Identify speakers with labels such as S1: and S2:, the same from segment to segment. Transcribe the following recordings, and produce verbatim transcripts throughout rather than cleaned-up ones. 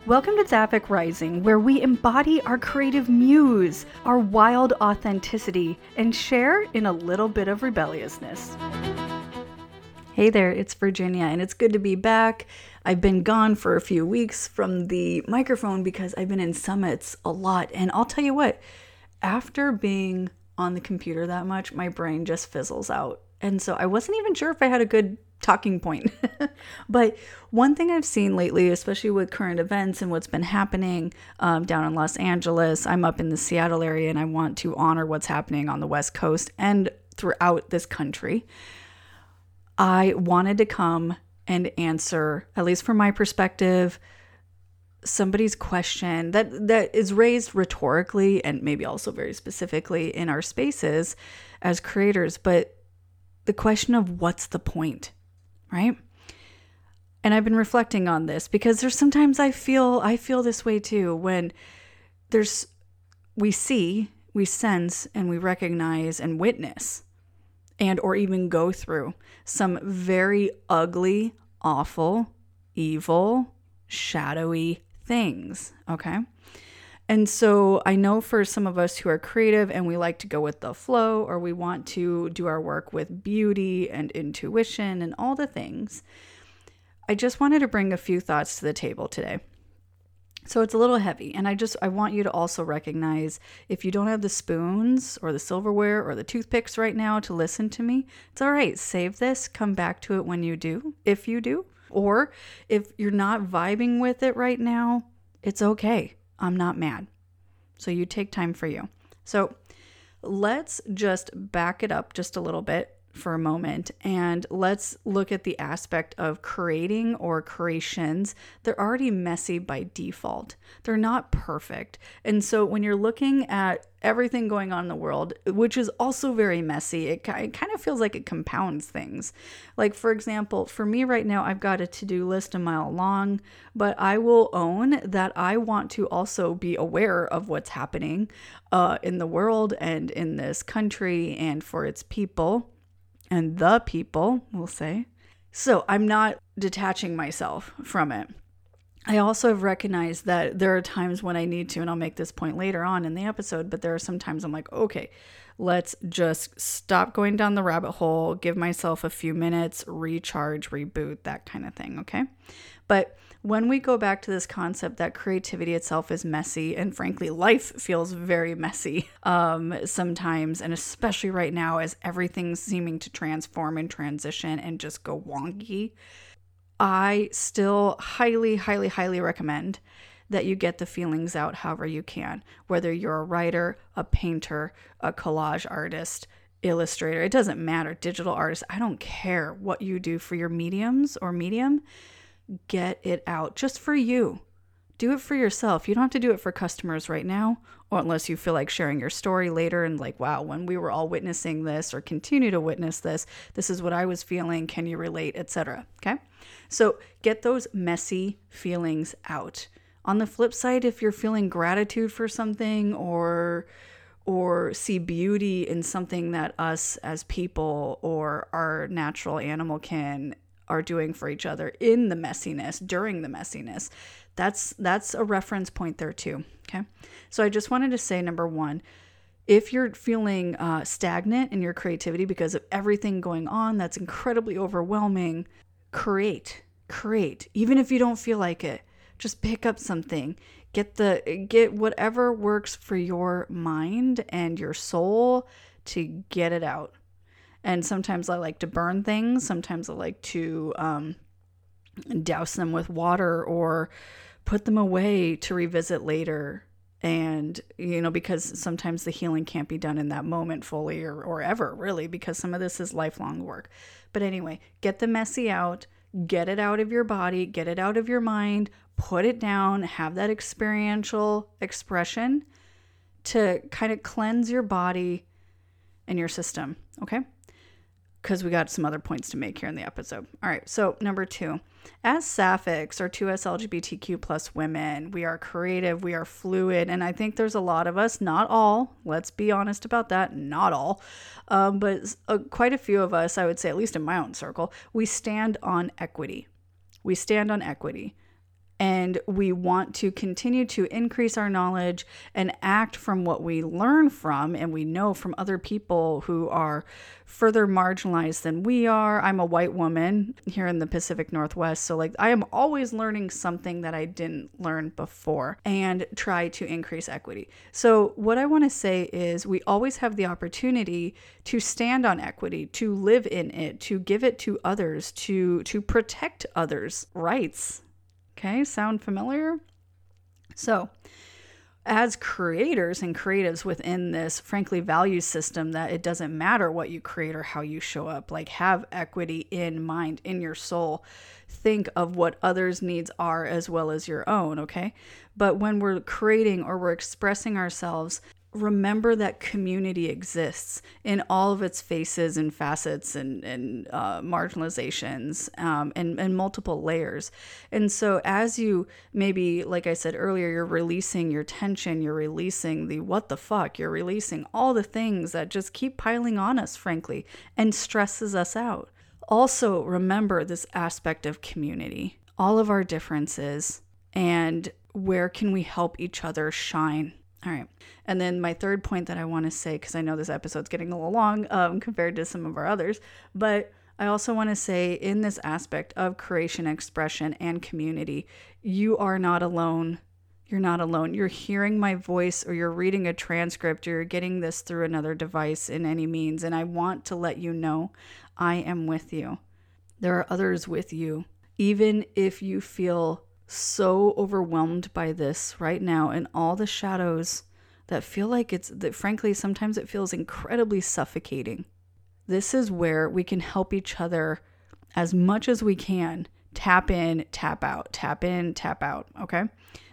S1: Welcome to Sapphic Rising, where we embody our creative muse, our wild authenticity, and share in a little bit of rebelliousness. Hey there, it's Virginia, and it's good to be back. I've been gone for a few weeks from the microphone because I've been in summits a lot, and I'll tell you what, after being on the computer that much, my brain just fizzles out. And so I wasn't even sure if I had a good talking point. But one thing I've seen lately, especially with current events and what's been happening um, down in Los Angeles, I'm up in the Seattle area and I want to honor what's happening on the West Coast and throughout this country. I wanted to come and answer, at least from my perspective, somebody's question that that is raised rhetorically and maybe also very specifically in our spaces as creators, but the question of what's the point, right? And I've been reflecting on this because there's sometimes I feel I feel this way too when there's we see, we sense, and we recognize and witness and or even go through some very ugly, awful, evil, shadowy things, okay? And so I know for some of us who are creative and we like to go with the flow, or we want to do our work with beauty and intuition and all the things, I just wanted to bring a few thoughts to the table today. So it's a little heavy, and I just I want you to also recognize if you don't have the spoons or the silverware or the toothpicks right now to listen to me, it's all right. Save this, come back to it when you do, if you do. Or if you're not vibing with it right now, it's okay. I'm not mad. So you take time for you. So let's just back it up just a little bit for a moment, and let's look at the aspect of creating or creations. They're already messy by default. They're not perfect. And so when you're looking at everything going on in the world, which is also very messy, it, it kind of feels like it compounds things. Like, for example, for me right now, I've got a to-do list a mile long, but I will own that I want to also be aware of what's happening uh, in the world and in this country and for its people. And the people, we'll say. So I'm not detaching myself from it. I also have recognized that there are times when I need to, and I'll make this point later on in the episode, but there are some times I'm like, okay, let's just stop going down the rabbit hole, give myself a few minutes, recharge, reboot, that kind of thing, okay? But when we go back to this concept that creativity itself is messy, and frankly, life feels very messy um, sometimes, and especially right now as everything's seeming to transform and transition and just go wonky, I still highly, highly, highly recommend that you get the feelings out however you can, whether you're a writer, a painter, a collage artist, illustrator, it doesn't matter, digital artist, I don't care what you do for your mediums or medium. Get it out just for you. Do it for yourself. You don't have to do it for customers right now, or unless you feel like sharing your story later and like, wow, when we were all witnessing this or continue to witness this, this is what I was feeling. Can you relate, et cetera. Okay. So get those messy feelings out. On the flip side, if you're feeling gratitude for something or or see beauty in something that us as people or our natural animal kin are doing for each other in the messiness, during the messiness, that's that's a reference point there too, okay? So I just wanted to say, number one, if you're feeling uh, stagnant in your creativity because of everything going on that's incredibly overwhelming, create, create. Even if you don't feel like it, just pick up something. Get the get whatever works for your mind and your soul to get it out. And sometimes I like to burn things. Sometimes I like to um, douse them with water or put them away to revisit later. And, you know, because sometimes the healing can't be done in that moment fully or, or ever, really, because some of this is lifelong work. But anyway, get the messy out, get it out of your body, get it out of your mind, put it down, have that experiential expression to kind of cleanse your body and your system, okay? Because we got some other points to make here in the episode. All right, so number two, as Sapphics or two S L G B T Q plus women, we are creative, we are fluid, and I think there's a lot of us, not all, let's be honest about that, not all, um, but uh, quite a few of us, I would say, at least in my own circle, we stand on equity. We stand on equity. And we want to continue to increase our knowledge and act from what we learn from and we know from other people who are further marginalized than we are. I'm a white woman here in the Pacific Northwest, so like I am always learning something that I didn't learn before and try to increase equity. So what I want to say is we always have the opportunity to stand on equity, to live in it, to give it to others, to to protect others' rights. Okay, sound familiar? So, as creators and creatives within this, frankly, value system that it doesn't matter what you create or how you show up, like have equity in mind, in your soul. Think of what others' needs are as well as your own, okay? But when we're creating or we're expressing ourselves, remember that community exists in all of its faces and facets and, and uh, marginalizations um, and, and multiple layers. And so as you maybe, like I said earlier, you're releasing your tension, you're releasing the what the fuck, you're releasing all the things that just keep piling on us, frankly, and stresses us out. Also, remember this aspect of community, all of our differences, and where can we help each other shine. All right. And then my third point that I want to say, because I know this episode's getting a little long um, compared to some of our others, but I also want to say in this aspect of creation, expression, and community, you are not alone. You're not alone. You're hearing my voice or you're reading a transcript or you're getting this through another device in any means. And I want to let you know I am with you. There are others with you. Even if you feel so overwhelmed by this right now and all the shadows that feel like it's that frankly sometimes it feels incredibly suffocating. This is where we can help each other as much as we can. Tap in, tap out, tap in, tap out. Okay.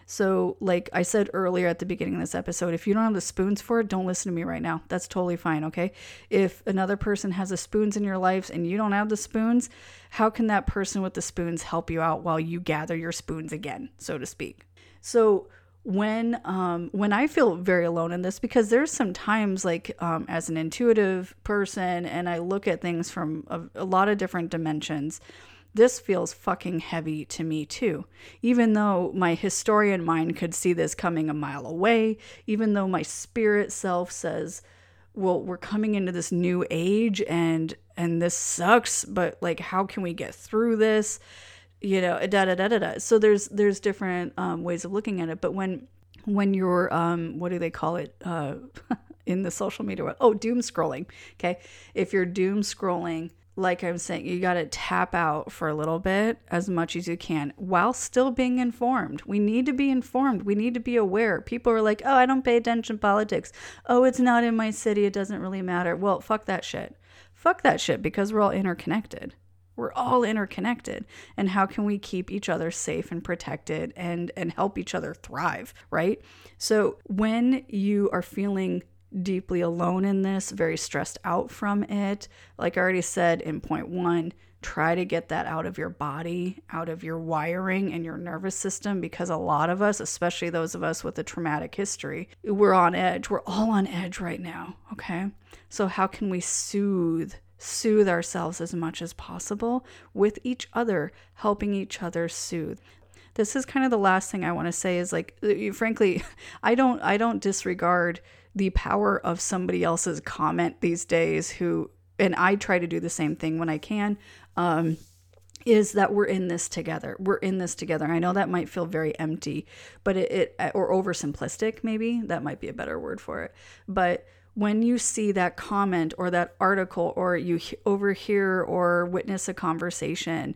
S1: So like I said earlier at the beginning of this episode, if you don't have the spoons for it, don't listen to me right now. That's totally fine. Okay. If another person has the spoons in your life and you don't have the spoons, how can that person with the spoons help you out while you gather your spoons again, so to speak? So when, um, when I feel very alone in this, because there's some times like, um, as an intuitive person and I look at things from a, a lot of different dimensions, this feels fucking heavy to me too. Even though my historian mind could see this coming a mile away, even though my spirit self says, well, we're coming into this new age and and this sucks, but like, how can we get through this? You know, da da da da da. So there's there's different um, ways of looking at it. But when when you're um, what do they call it uh, in the social media world? Oh, doom scrolling. Okay, if you're doom scrolling, like I'm saying, you got to tap out for a little bit as much as you can while still being informed. We need to be informed. We need to be aware. People are like, oh, I don't pay attention to politics. Oh, it's not in my city. It doesn't really matter. Well, fuck that shit. Fuck that shit because we're all interconnected. We're all interconnected. And how can we keep each other safe and protected and, and help each other thrive, right? So when you are feeling deeply alone in this, very stressed out from it, like I already said in point one, try to get that out of your body, out of your wiring and your nervous system, because a lot of us, especially those of us with a traumatic history, we're on edge. We're all on edge right now, okay? So how can we soothe soothe ourselves as much as possible with each other, helping each other soothe? This is kind of the last thing I want to say is like, frankly, I don't I don't disregard the power of somebody else's comment these days who, and I try to do the same thing when I can, um, is that we're in this together. We're in this together. I know that might feel very empty, but it, it or oversimplistic, maybe that might be a better word for it. But when you see that comment or that article or you overhear or witness a conversation,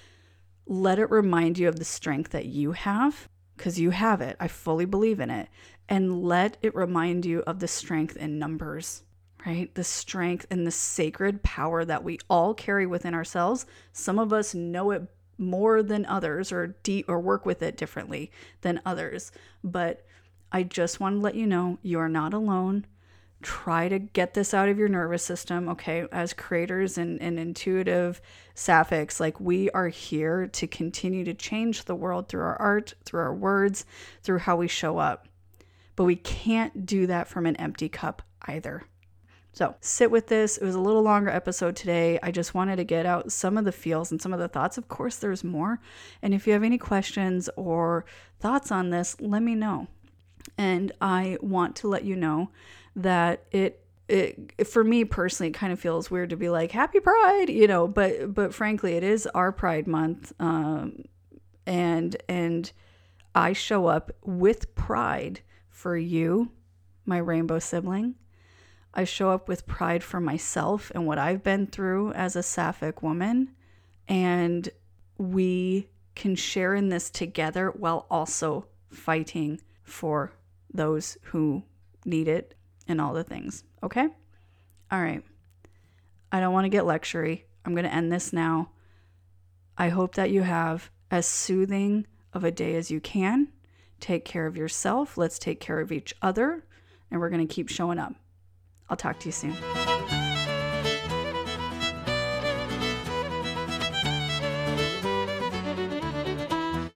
S1: let it remind you of the strength that you have, because you have it. I fully believe in it. And let it remind you of the strength in numbers, right? The strength and the sacred power that we all carry within ourselves. Some of us know it more than others or deep or work with it differently than others. But I just want to let you know you are not alone. Try to get this out of your nervous system, okay? As creators and, and intuitive sapphics, like we are here to continue to change the world through our art, through our words, through how we show up. But we can't do that from an empty cup either. So sit with this. It was a little longer episode today. I just wanted to get out some of the feels and some of the thoughts. Of course, there's more. And if you have any questions or thoughts on this, let me know. And I want to let you know that it, it for me personally, it kind of feels weird to be like, happy Pride, you know, but, but frankly, it is our Pride Month. Um, and, and I show up with pride for you, my rainbow sibling. I show up with pride for myself and what I've been through as a sapphic woman. And we can share in this together while also fighting for those who need it and all the things. Okay? All right. I don't want to get lectury. I'm going to end this now. I hope that you have as soothing of a day as you can. Take care of yourself. Let's take care of each other. And we're going to keep showing up. I'll talk to you soon.